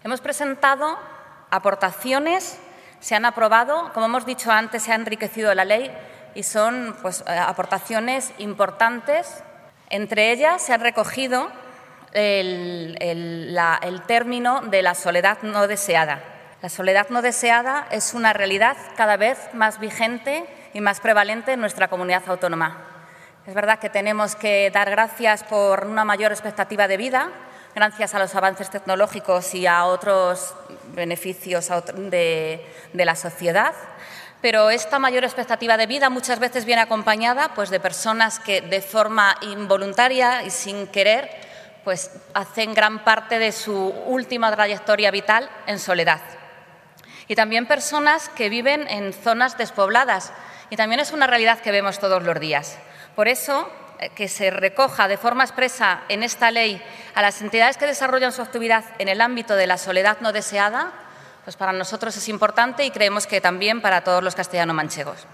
Hemos presentado aportaciones, se han aprobado, como hemos dicho antes, se ha enriquecido la ley y son aportaciones importantes. Entre ellas se ha recogido el término de la soledad no deseada. La soledad no deseada es una realidad cada vez más vigente y más prevalente en nuestra comunidad autónoma. Es verdad que tenemos que dar gracias por una mayor expectativa de vida, gracias a los avances tecnológicos y a otros beneficios de la sociedad, pero esta mayor expectativa de vida muchas veces viene acompañada de personas que de forma involuntaria y sin querer hacen gran parte de su última trayectoria vital en soledad. Y también personas que viven en zonas despobladas, y también es una realidad que vemos todos los días. Por eso, que se recoja de forma expresa en esta ley a las entidades que desarrollan su actividad en el ámbito de la soledad no deseada, para nosotros es importante y creemos que también para todos los castellano-manchegos.